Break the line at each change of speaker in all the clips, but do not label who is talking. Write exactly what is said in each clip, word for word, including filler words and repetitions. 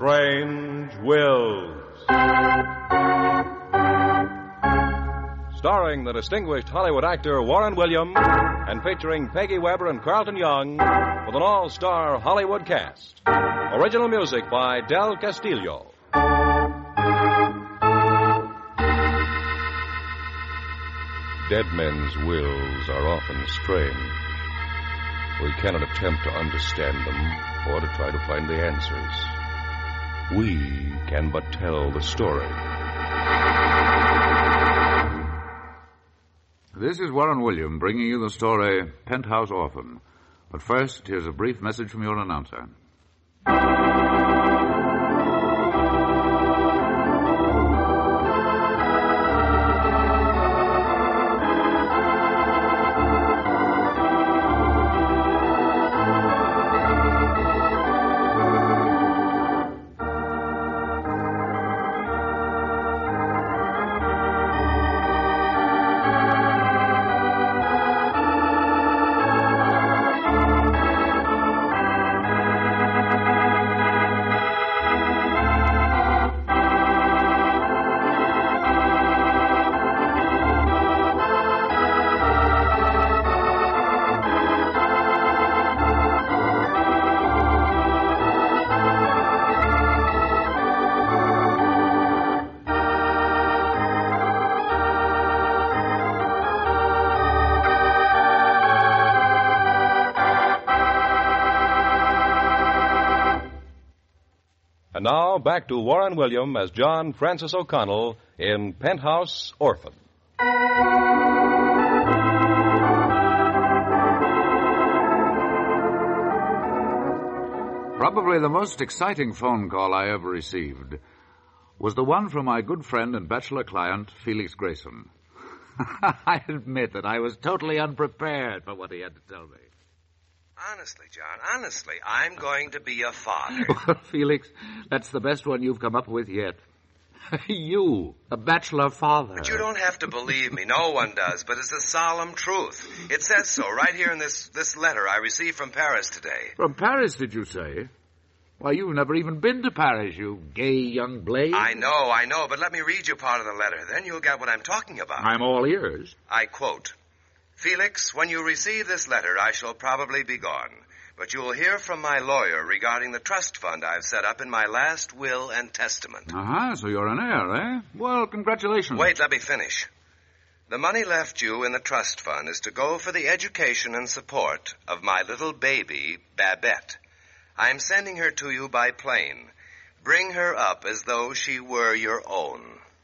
Strange Wills. Starring the distinguished Hollywood actor Warren Williams and featuring Peggy Webber and Carlton Young with an all-star Hollywood cast. Original music by Del Castillo. Dead men's wills are often strange. We cannot attempt to understand them or to try to find the answers. We can but tell the story.
This is Warren Williams bringing you the story Penthouse Orphan. But first, here's a brief message from your announcer.
And now, back to Warren Williams as John Francis O'Connell in Penthouse Orphan.
Probably the most exciting phone call I ever received was the one from my good friend and bachelor client, Felix Grayson. I admit that I was totally unprepared for what he had to tell me.
Honestly, John, honestly, I'm going to be a father.
Well, Felix, that's the best one you've come up with yet. You, a bachelor father.
But you don't have to believe me. No one does, but it's the solemn truth. It says so right here in this, this letter I received from Paris today.
From Paris, did you say? Why, you've never even been to Paris, you gay young blade.
I know, I know, but let me read you part of the letter. Then you'll get what I'm talking about.
I'm all ears.
I quote, Felix, when you receive this letter, I shall probably be gone. But you will hear from my lawyer regarding the trust fund I've set up in my last will and testament.
Uh-huh, so you're an heir, eh? Well, congratulations.
Wait, let me finish. The money left you in the trust fund is to go for the education and support of my little baby, Babette. I'm sending her to you by plane. Bring her up as though she were your own.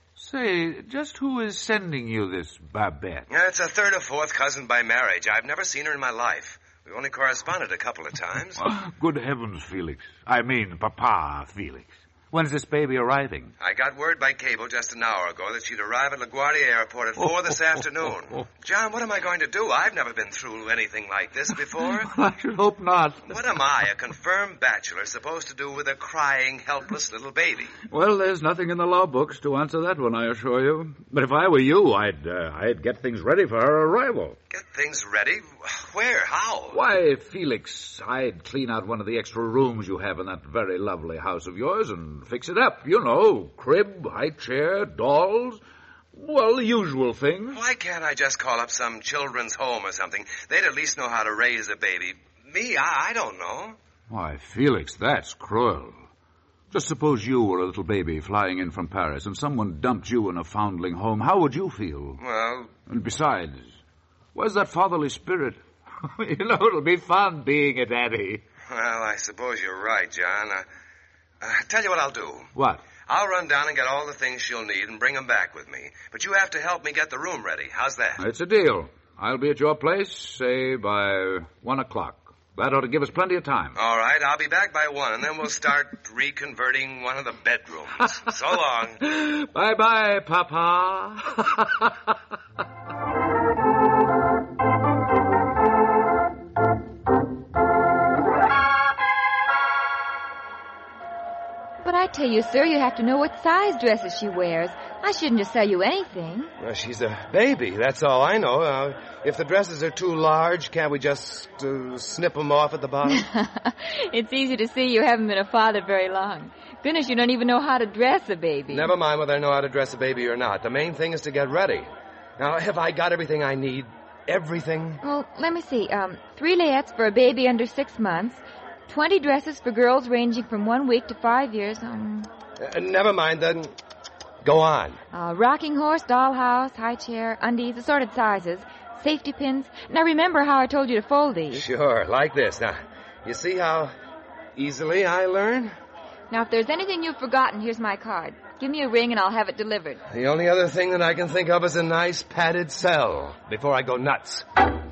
Say, just who is sending you this Babette?
It's a third or fourth cousin by marriage. I've never seen her in my life. We've only corresponded a couple of times.
Good heavens, Felix. I mean, Papa Felix. When's this baby arriving?
I got word by cable just an hour ago that she'd arrive at LaGuardia Airport at four this afternoon. John, what am I going to do? I've never been through anything like this before.
I should hope not.
What am I, a confirmed bachelor, supposed to do with a crying, helpless little baby?
Well, there's nothing in the law books to answer that one, I assure you. But if I were you, I'd uh, I'd get things ready for her arrival.
Get things ready? Where? How?
Why, Felix, I'd clean out one of the extra rooms you have in that very lovely house of yours and fix it up. You know, crib, high chair, dolls. Well, the usual things.
Why can't I just call up some children's home or something? They'd at least know how to raise a baby. Me, I, I don't know.
Why, Felix, that's cruel. Just suppose you were a little baby flying in from Paris and someone dumped you in a foundling home. How would you feel?
Well...
And besides, where's that fatherly spirit? You know, it'll be fun being a daddy.
Well, I suppose you're right, John. Uh, uh, tell you what I'll do.
What?
I'll run down and get all the things she'll need and bring them back with me. But you have to help me get the room ready. How's that?
It's a deal. I'll be at your place, say, by one o'clock. That ought to give us plenty of time.
All right, I'll be back by one, and then we'll start reconverting one of the bedrooms. So long.
Bye-bye, Papa.
But I tell you, sir, you have to know what size dresses she wears. I shouldn't just sell you anything.
Well, she's a baby, that's all I know. Uh, if the dresses are too large, can't we just uh, snip them off at the bottom?
It's easy to see you haven't been a father very long. Goodness, you don't even know how to dress a baby.
Never mind whether I know how to dress a baby or not. The main thing is to get ready. Now, have I got everything I need? Everything?
Well, let me see. Um, three layettes for a baby under six months. Twenty dresses for girls ranging from one week to five years. Um,
uh, never mind, then. Go on.
Uh, rocking horse, dollhouse, high chair, undies, assorted sizes, safety pins. Now, remember how I told you to fold these.
Sure, like this. Now, you see how easily I learn?
Now, if there's anything you've forgotten, here's my card. Give me a ring and I'll have it delivered.
The only other thing that I can think of is a nice padded cell before I go nuts.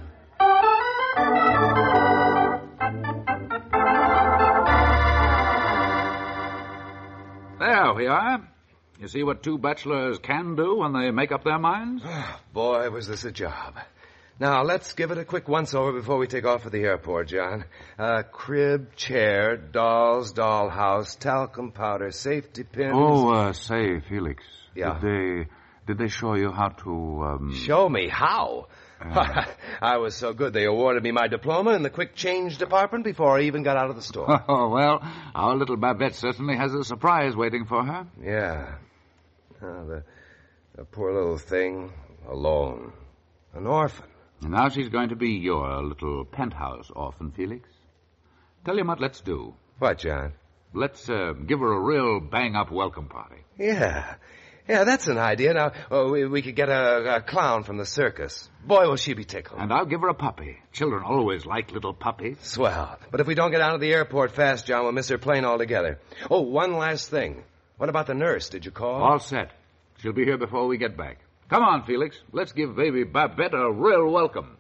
There we are. You see what two bachelors can do when they make up their minds?
Boy, was this a job. Now, let's give it a quick once-over before we take off for the airport, John. Uh, crib, chair, dolls, dollhouse, talcum powder, safety pins.
Oh, uh, say, Felix.
Yeah?
Did they, did they show you how to, um...
Show me how? Uh, I was so good they awarded me my diploma in the quick change department before I even got out of the store.
Oh, well, our little Babette certainly has a surprise waiting for her.
Yeah. Oh, the, the poor little thing, alone. An orphan.
And now she's going to be your little penthouse orphan, Felix. Tell you what let's do.
What, John?
Let's uh, give her a real bang-up welcome party.
Yeah. Yeah, that's an idea. Now, oh, we, we could get a, a clown from the circus. Boy, will she be tickled.
And I'll give her a puppy. Children always like little puppies.
Swell. But if we don't get out of the airport fast, John, we'll miss her plane altogether. Oh, one last thing. What about the nurse? Did you call?
All set. She'll be here before we get back. Come on, Felix. Let's give baby Babette a real welcome.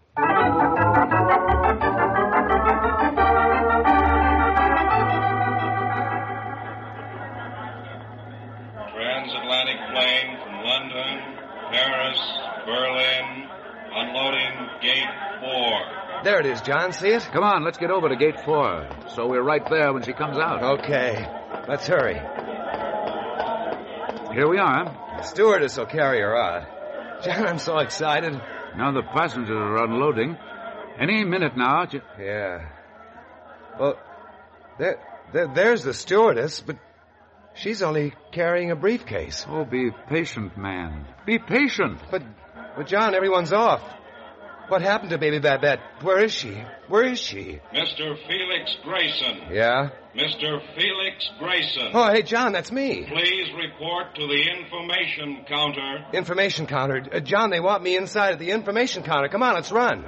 Transatlantic plane from London, Paris, Berlin, unloading gate four.
There it is, John. See it?
Come on, let's get over to gate four, so we're right there when she comes out.
Okay. Let's hurry.
Here we are.
The stewardess will carry her out. John, I'm so excited.
Now the passengers are unloading. Any minute now. Ju-
Yeah. Well, there, there, there's the stewardess, but she's only carrying a briefcase.
Oh, be patient, man. Be patient.
But, but John, everyone's off. What happened to baby Babette? Where is she? Where is she?
Mister Felix Grayson.
Yeah?
Mister Felix Grayson.
Oh, hey, John, that's me.
Please report to the information counter.
Information counter. Uh, John, they want me inside at the information counter. Come on, let's run.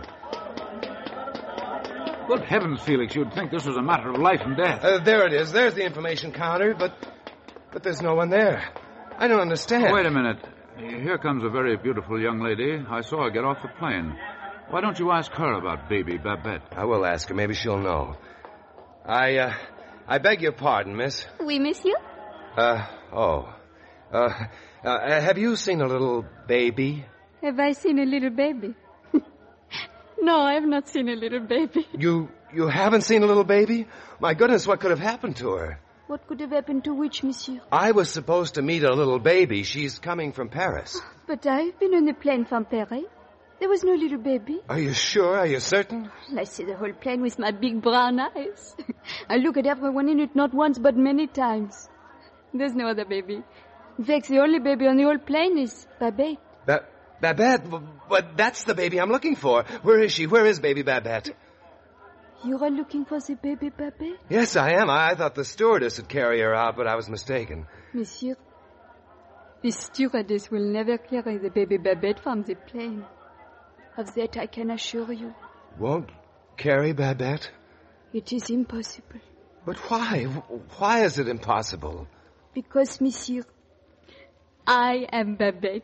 Good heavens, Felix, you'd think this was a matter of life and death.
Uh, there it is. There's the information counter, but but there's no one there. I don't understand.
Wait a minute. Here comes a very beautiful young lady. I saw her get off the plane. Why don't you ask her about baby Babette?
I will ask her. Maybe she'll know. I, uh, I beg your pardon, miss.
Oui, monsieur?
Uh, oh. Uh, uh, have you seen a little baby?
Have I seen a little baby? No, I have not seen a little baby.
You, you haven't seen a little baby? My goodness, what could have happened to her?
What could have happened to which, monsieur?
I was supposed to meet a little baby. She's coming from Paris.
But I've been on the plane from Paris. There was no little baby.
Are you sure? Are you certain?
I see the whole plane with my big brown eyes. I look at everyone in it not once but many times. There's no other baby. In fact, the only baby on the whole plane is Babette.
Ba- Babette? But that's the baby I'm looking for. Where is she? Where is baby Babette?
You are looking for the baby Babette?
Yes, I am. I thought the stewardess would carry her out, but I was mistaken.
Monsieur, the stewardess will never carry the baby Babette from the plane. Of that I can assure you.
Won't carry Babette?
It is impossible.
But why? Why is it impossible?
Because, monsieur, I am Babette.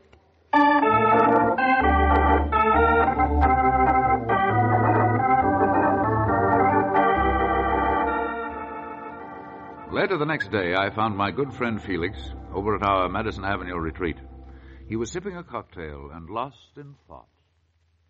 Later the next day, I found my good friend Felix over at our Madison Avenue retreat. He was sipping a cocktail and lost in thought.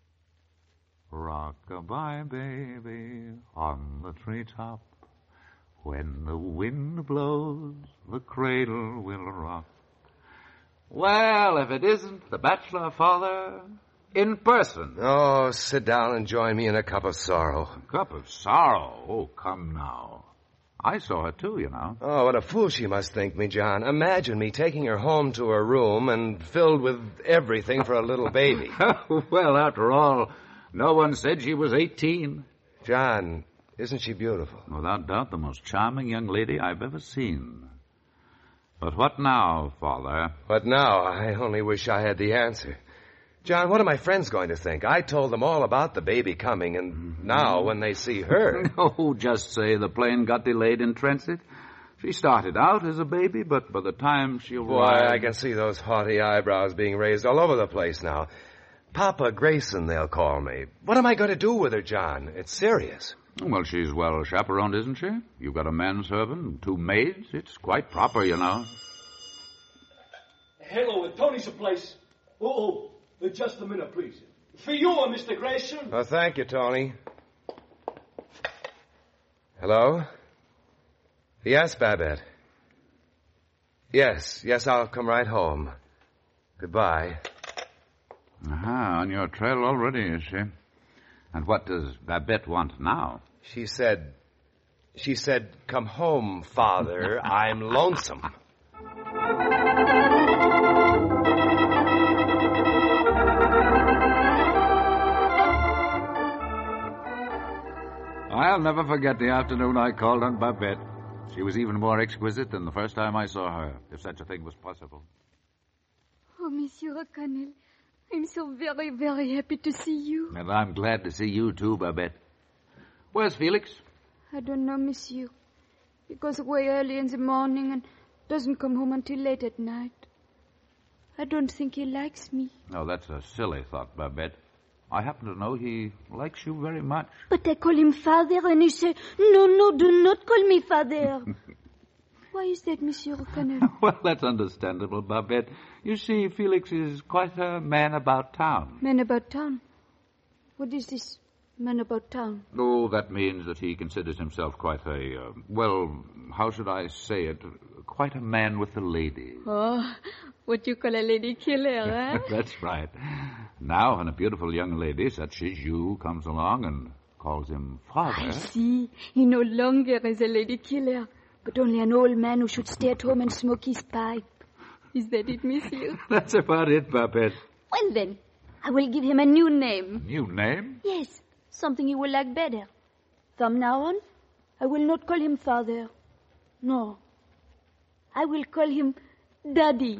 Rock-a-bye, baby, on the treetop. When the wind blows, the cradle will rock. Well, if it isn't the bachelor father in person.
Oh, sit down and join me in a cup of sorrow.
A cup of sorrow? Oh, come now. I saw her, too, you know.
Oh, what a fool she must think me, John. Imagine me taking her home to her room and filled with everything for a little baby.
Well, after all, no one said she was eighteen.
John, isn't she beautiful?
Without doubt, the most charming young lady I've ever seen. But what now, Father?
What now? I only wish I had the answer. John, what are my friends going to think? I told them all about the baby coming, and now when they see her...
Oh, just say the plane got delayed in transit. She started out as a baby, but by the time she arrived...
Why, I can see those haughty eyebrows being raised all over the place now. Papa Grayson, they'll call me. What am I going to do with her, John? It's serious.
Well, she's well chaperoned, isn't she? You've got a manservant and two maids. It's quite proper, you know.
Hello, at Tony's place. Oh, oh, just a minute, please. For you, Mister Grayson.
Oh, thank you, Tony. Hello? Yes, Babette. Yes, yes, I'll come right home. Goodbye.
Aha, on your trail already, is she? And what does Babette want now?
She said, she said, come home, Father. I'm lonesome.
I'll never forget the afternoon I called on Babette. She was even more exquisite than the first time I saw her, if such a thing was possible.
Oh, Monsieur O'Connell, I'm so very, very happy to see you.
And I'm glad to see you, too, Babette. Where's Felix?
I don't know, Monsieur. He goes away early in the morning and doesn't come home until late at night. I don't think he likes me.
Oh, that's a silly thought, Babette. I happen to know he likes you very much.
But I call him Father, and he says, no, no, do not call me Father. Why is that, Monsieur O'Connell?
Well, that's understandable, Babette. You see, Felix is quite a man about town.
Man about town? What is this man about town?
Oh, that means that he considers himself quite a, uh, well, how should I say it, quite a man with the ladies.
Oh, what you call a lady killer, eh?
That's right. Now, when a beautiful young lady such as you comes along and calls him father...
I see. He no longer is a lady killer, but only an old man who should stay at home and smoke his pipe. Is that it, monsieur?
That's about it, Babette.
Well, then, I will give him a new name.
New name?
Yes, something he will like better. From now on, I will not call him father. No. I will call him Daddy.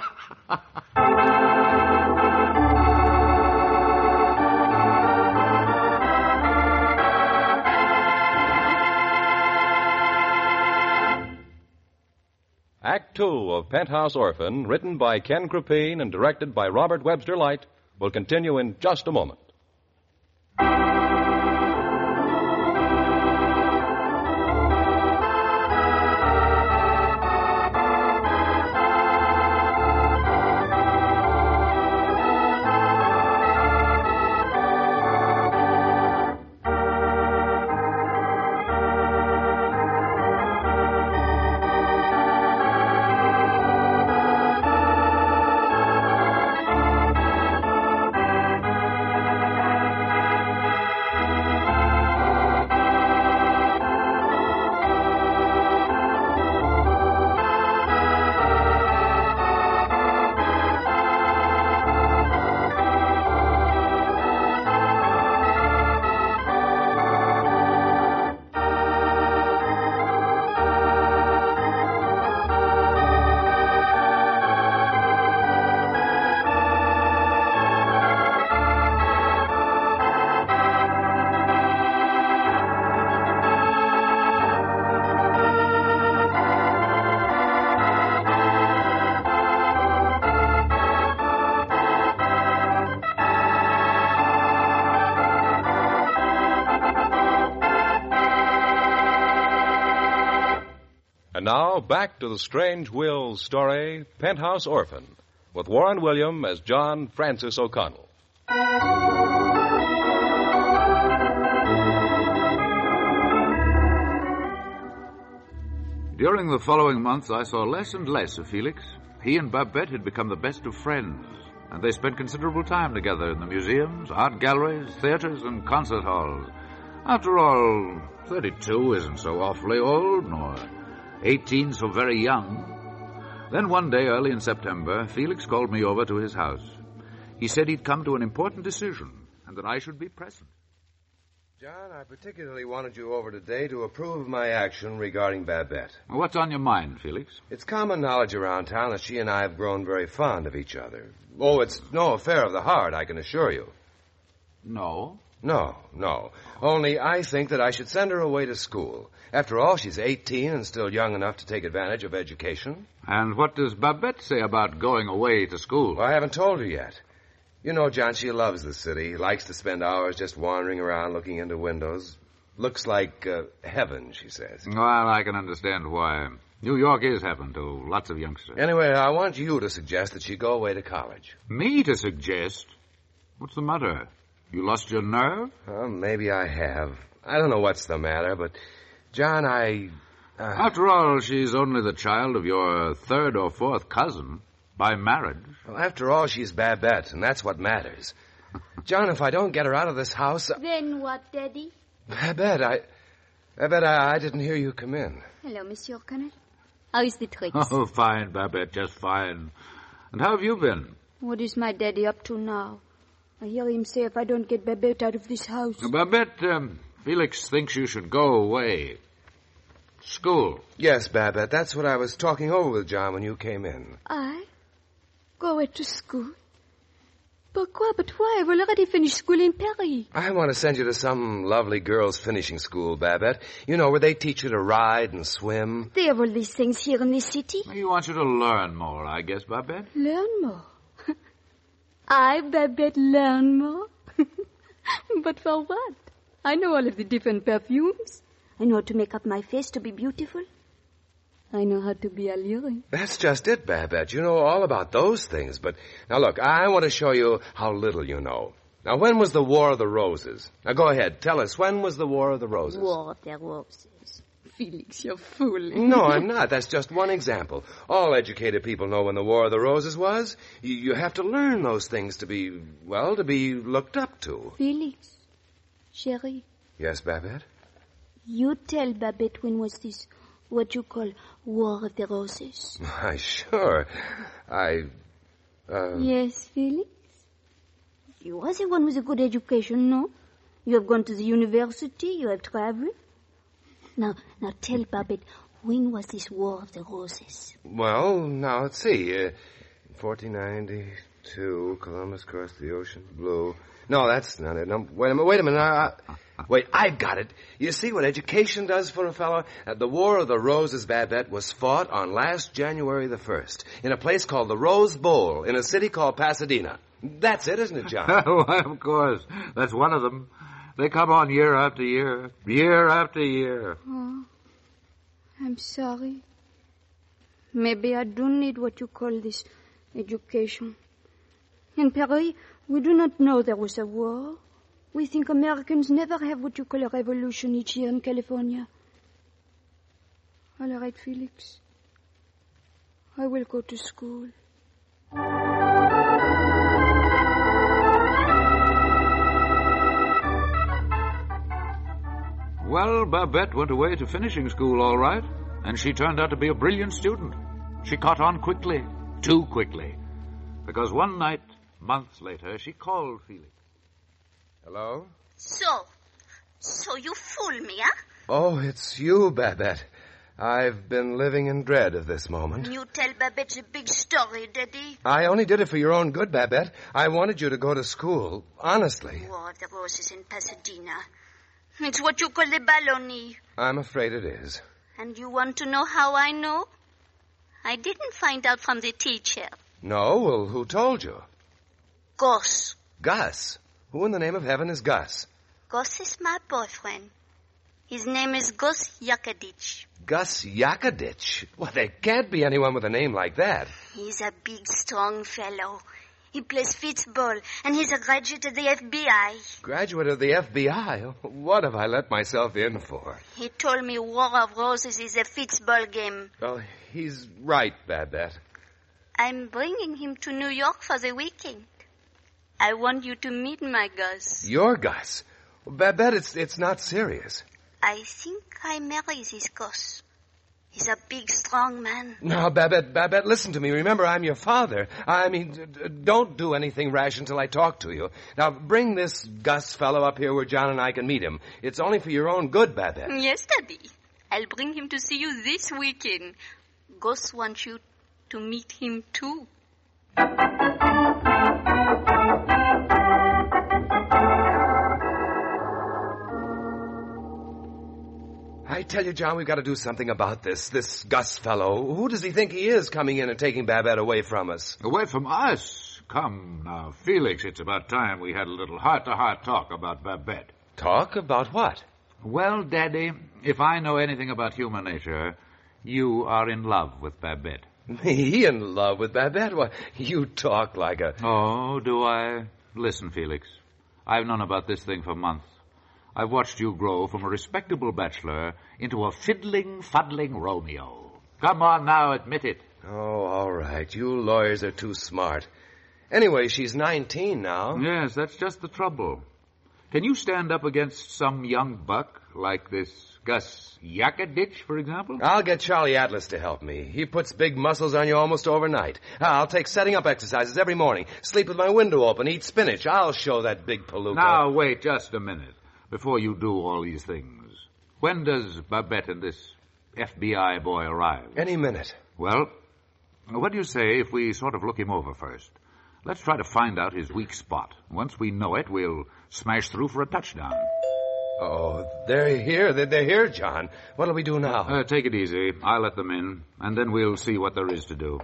Act Two of Penthouse Orphan, written by Ken Krupine and directed by Robert Webster Light, will continue in just a moment. And now, back to the Strange Wills story, Penthouse Orphan, with Warren William as John Francis O'Connell.
During the following months, I saw less and less of Felix. He and Babette had become the best of friends, and they spent considerable time together in the museums, art galleries, theaters, and concert halls. After all, thirty-two isn't so awfully old, nor eighteen so very young. Then one day, early in September, Felix called me over to his house. He said he'd come to an important decision, and that I should be present.
John, I particularly wanted you over today to approve of my action regarding Babette.
What's on your mind, Felix?
It's common knowledge around town that she and I have grown very fond of each other. Oh, it's no affair of the heart, I can assure you.
No?
No, no. Only I think that I should send her away to school. After all, she's eighteen and still young enough to take advantage of education.
And what does Babette say about going away to school?
Well, I haven't told her yet. You know, John, she loves the city, likes to spend hours just wandering around looking into windows. Looks like uh, heaven, she says.
Well, I can understand why. New York is heaven to lots of youngsters.
Anyway, I want you to suggest that she go away to college.
Me to suggest? What's the matter? You lost your nerve?
Well, maybe I have. I don't know what's the matter, but, John, I... Uh...
After all, she's only the child of your third or fourth cousin. By marriage.
Well, after all, she's Babette, and that's what matters. John, if I don't get her out of this house... I...
Then what, Daddy?
Babette, I... Babette, I, I didn't hear you come in.
Hello, Monsieur Colonel. How is the tricks?
Oh, fine, Babette, just fine. And how have you been?
What is my daddy up to now? I hear him say if I don't get Babette out of this house...
Babette, um, Felix thinks you should go away. School.
Yes, Babette, that's what I was talking over with John when you came in.
I? Go away to school? Pourquoi? But why? I've already finished school in Paris.
I want to send you to some lovely girls' finishing school, Babette. You know, where they teach you to ride and swim.
They have all these things here in the city.
He wants you to learn more, I guess, Babette.
Learn more? I, Babette, learn more? But for what? I know all of the different perfumes. I know how to make up my face to be beautiful. I know how to be alluring.
That's just it, Babette. You know all about those things. But now, look, I want to show you how little you know. Now, when was the War of the Roses? Now, go ahead. Tell us, when was the War of the Roses?
War of the Roses. Felix, you're fooling.
No, I'm not. That's just one example. All educated people know when the War of the Roses was. You, you have to learn those things to be, well, to be looked up to.
Felix, chérie.
Yes, Babette?
You tell Babette when was this... what you call War of the Roses.
Why, sure. I, uh...
Yes, Felix? You are the one with a good education, no? You have gone to the university, you have traveled. Now, now tell Babette, when was this War of the Roses?
Well, now, let's see. Uh, fourteen ninety-two, Columbus crossed the ocean blue. No, that's not it. No, wait a minute, wait a minute. I, I, wait, I've got it. You see what education does for a fellow? Uh, the War of the Roses, Babette, was fought on last January the first in a place called the Rose Bowl in a city called Pasadena. That's it, isn't it, John?
Why, of course. That's one of them. They come on year after year, year after year.
Oh, I'm sorry. Maybe I do need what you call this education. In Paris, we do not know there was a war. We think Americans never have what you call a revolution each year in California. All right, Felix. I will go to school.
Well, Babette went away to finishing school all right, and she turned out to be a brilliant student. She caught on quickly, too quickly, because one night, months later, she called Felix.
Hello?
So, so you fool me, huh?
Oh, it's you, Babette. I've been living in dread of this moment.
You tell Babette a big story, Daddy.
I only did it for your own good, Babette. I wanted you to go to school, honestly.
War of the Roses in Pasadena. It's what you call the baloney.
I'm afraid it is.
And you want to know how I know? I didn't find out from the teacher.
No? Well, who told you?
Gus.
Gus? Who in the name of heaven is Gus?
Gus is my boyfriend. His name is Gus Yakadich.
Gus Yakadich? Well, there can't be anyone with a name like that.
He's a big, strong fellow. He plays football, and he's a graduate of the F B I.
Graduate of the F B I? What have I let myself in for?
He told me War of Roses is a football game.
Well, he's right, Babette.
I'm bringing him to New York for the weekend. I want you to meet my Gus.
Your Gus? Babette, it's, it's not serious.
I think I marry this Gus. He's a big, strong man.
No, Babette, Babette, listen to me. Remember, I'm your father. I mean, d- d- don't do anything rash until I talk to you. Now, bring this Gus fellow up here where John and I can meet him. It's only for your own good, Babette.
Yes, Daddy. I'll bring him to see you this weekend. Gus wants you to meet him, too.
I tell you, John, we've got to do something about this, this Gus fellow. Who does he think he is coming in and taking Babette away from us?
Away from us? Come now, Felix, it's about time we had a little heart-to-heart talk about Babette.
Talk about what?
Well, Daddy, if I know anything about human nature, you are in love with Babette.
Me in love with Babette? Why, you talk like a...
Oh, do I? Listen, Felix, I've known about this thing for months. I've watched you grow from a respectable bachelor into a fiddling, fuddling Romeo. Come on now, admit it.
Oh, all right. You lawyers are too smart. Anyway, she's nineteen now.
Yes, that's just the trouble. Can you stand up against some young buck like this Gus Yakadich, for example?
I'll get Charlie Atlas to help me. He puts big muscles on you almost overnight. I'll take setting up exercises every morning, sleep with my window open, eat spinach. I'll show that big palooka.
Now, wait just a minute. Before you do all these things, when does Babette and this F B I boy arrive?
Any minute.
Well, what do you say if we sort of look him over first? Let's try to find out his weak spot. Once we know it, we'll smash through for a touchdown.
Oh, they're here. They're, they're here, John. What'll we do now?
Uh, take it easy. I'll let them in, and then we'll see what there is to do.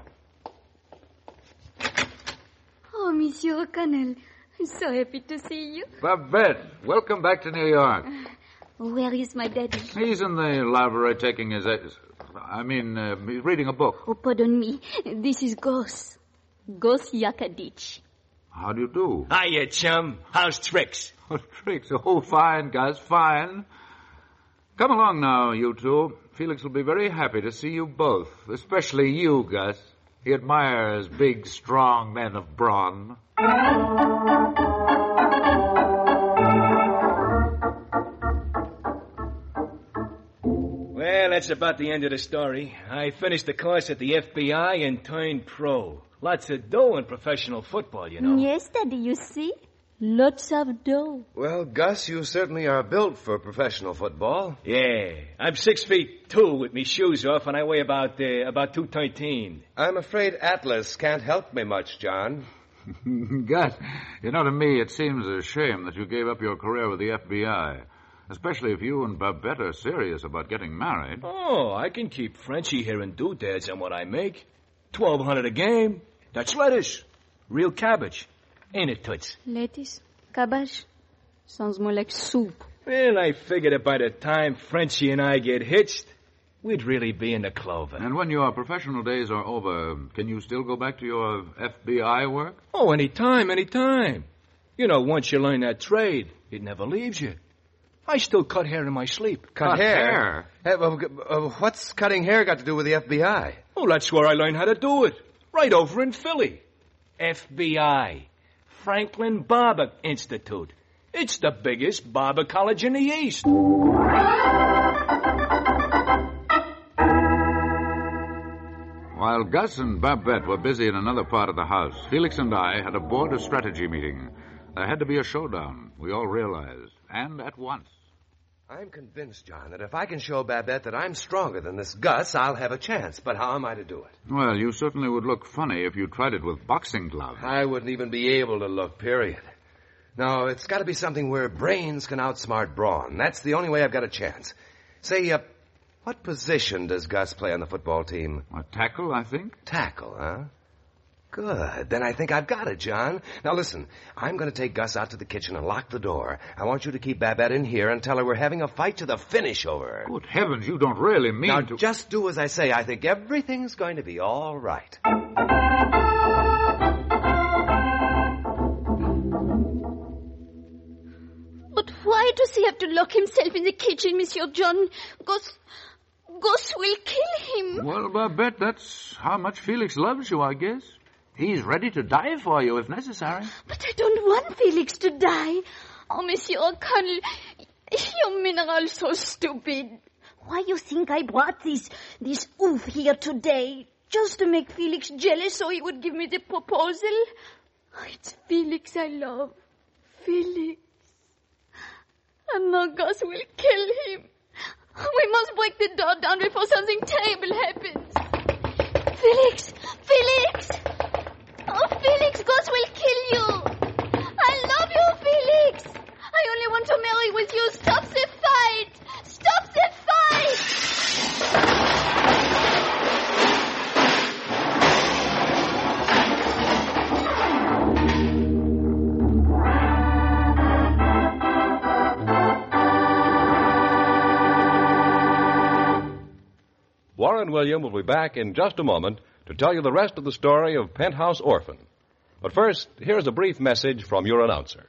Oh, Monsieur Canel, I'm so happy to see you.
Babette, welcome back to New York.
Where is my daddy?
He's in the library taking his... I mean, uh, he's reading a book.
Oh, pardon me. This is Gus. Gus Yakadich.
How do you do?
Hiya, chum. How's tricks?
Oh, tricks. Oh, fine, Gus, fine. Come along now, you two. Felix will be very happy to see you both, especially you, Gus. He admires big, strong men of brawn.
Well, that's about the end of the story. I finished the course at the F B I and turned pro. Lots of dough in professional football, you know.
Yes, Daddy, you see? Lots of dough.
Well, Gus, you certainly are built for professional football.
Yeah. I'm six feet two with me shoes off, and I weigh about uh, about two thirteen.
I'm afraid Atlas can't help me much, John.
Gus, you know, to me it seems a shame that you gave up your career with the F B I. Especially if you and Babette are serious about getting married.
Oh, I can keep Frenchie here in doodads on what I make. Twelve hundred a game. That's lettuce. Real cabbage. Ain't it, Toots?
Lettuce? Cabbage? Sounds more like soup.
Well, I figured that by the time Frenchie and I get hitched, we'd really be in the clover.
And when your professional days are over, can you still go back to your F B I work?
Oh, any time, any time. You know, once you learn that trade, it never leaves you. I still cut hair in my sleep.
Cut,
Cut
hair?
hair?
Uh, well, uh, what's cutting hair got to do with the F B I?
Oh, that's where I learned how to do it. Right over in Philly. F B I. Franklin Barber Institute. It's the biggest barber college in the East.
While Gus and Babette were busy in another part of the house, Felix and I had a board of strategy meeting. There had to be a showdown, we all realized, and at once.
I'm convinced, John, that if I can show Babette that I'm stronger than this Gus, I'll have a chance. But how am I to do it?
Well, you certainly would look funny if you tried it with boxing gloves.
I wouldn't even be able to look, period. No, it's got to be something where brains can outsmart brawn. That's the only way I've got a chance. Say, uh, what position does Gus play on the football team?
A tackle, I think.
Tackle, huh? Good. Then I think I've got it, John. Now, listen. I'm going to take Gus out to the kitchen and lock the door. I want you to keep Babette in here and tell her we're having a fight to the finish over her.
Good heavens, you don't really mean
now,
to...
just do as I say. I think everything's going to be all right.
does he have to lock himself in the kitchen, Monsieur John? Gus, Gus will kill him.
Well, Babette, that's how much Felix loves you, I guess. He's ready to die for you if necessary.
But I don't want Felix to die. Oh, Monsieur O'Connell, you men are all so stupid. Why you think I brought this, this oof here today? Just to make Felix jealous so he would give me the proposal? Oh, it's Felix I love. Felix. And now Gus will kill him. We must break the door down before something terrible happens. Felix! Felix! Oh, Felix, Gus will kill you. I love you, Felix. I only want to marry with you. Stop the fight. Stop the fight.
Warren William will be back in just a moment to tell you the rest of the story of Penthouse Orphan. But first, here's a brief message from your announcer.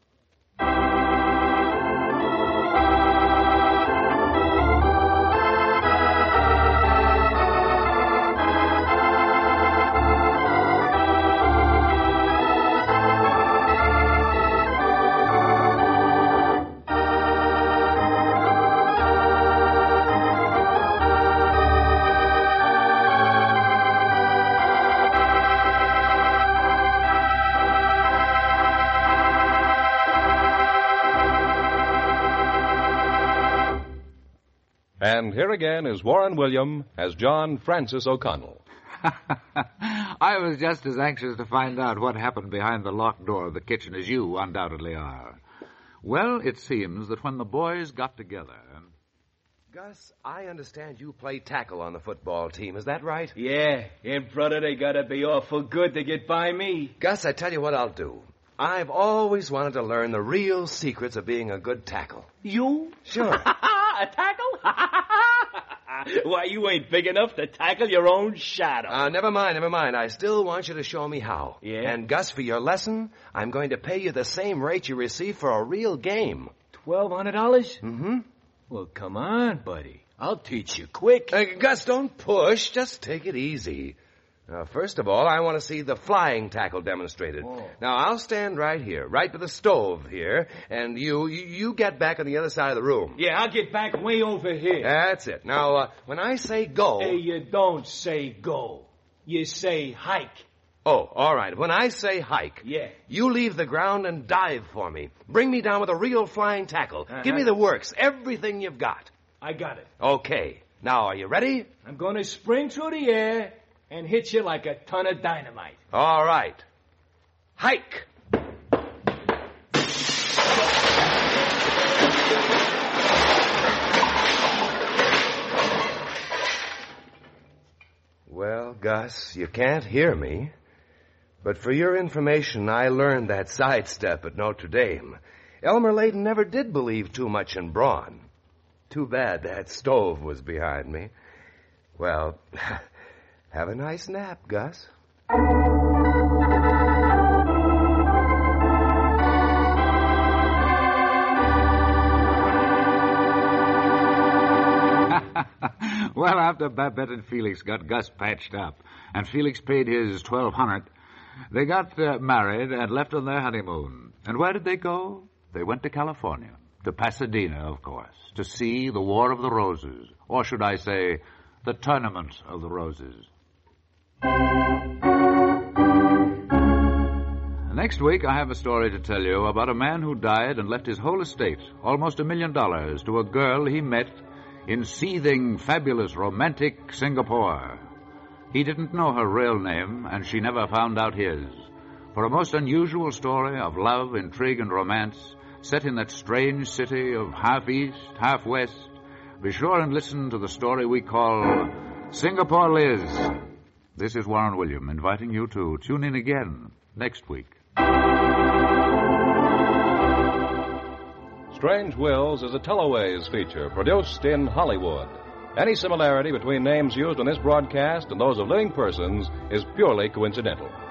And here again is Warren William as John Francis O'Connell.
I was just as anxious to find out what happened behind the locked door of the kitchen as you undoubtedly are. Well, it seems that when the boys got together...
Gus, I understand you play tackle on the football team. Is that right?
Yeah, and brother, they gotta be awful good to get by me.
Gus, I tell you what I'll do. I've always wanted to learn the real secrets of being a good tackle.
You?
Sure.
A tackle? Why, you ain't big enough to tackle your own shadow.
Uh, never mind, never mind. I still want you to show me how.
Yeah?
And, Gus, for your lesson, I'm going to pay you the same rate you receive for a real game.
Twelve hundred dollars?
Mm-hmm.
Well, come on, buddy. I'll teach you quick.
Uh, Gus, don't push. Just take it easy. Now, first of all, I want to see the flying tackle demonstrated.
Oh.
Now, I'll stand right here, right by the stove here, and you, you you get back on the other side of the room.
Yeah, I'll get back way over here.
That's it. Now, uh, when I say go...
Hey, you don't say go. You say hike.
Oh, all right. When I say hike...
Yeah.
You leave the ground and dive for me. Bring me down with a real flying tackle.
Uh-huh.
Give me the works, everything you've got.
I got it.
Okay. Now, are you ready?
I'm going to spring through the air and hit you like a ton of dynamite.
All right. Hike! Well, Gus, you can't hear me. But for your information, I learned that sidestep at Notre Dame. Elmer Layton never did believe too much in brawn. Too bad that stove was behind me. Well... Have a nice nap, Gus.
Well, after Babette and Felix got Gus patched up, and Felix paid his twelve hundred, they got uh, married and left on their honeymoon. And where did they go? They went to California, to Pasadena, of course, to see the War of the Roses, or should I say, the Tournament of the Roses. Next week, I have a story to tell you about a man who died and left his whole estate, almost a million dollars, to a girl he met in seething, fabulous, romantic Singapore. He didn't know her real name, and she never found out his. For a most unusual story of love, intrigue, and romance, set in that strange city of half east, half west, be sure and listen to the story we call Singapore Liz. This is Warren William, inviting you to tune in again next week.
Strange Wills is a Teloways feature produced in Hollywood. Any similarity between names used on this broadcast and those of living persons is purely coincidental.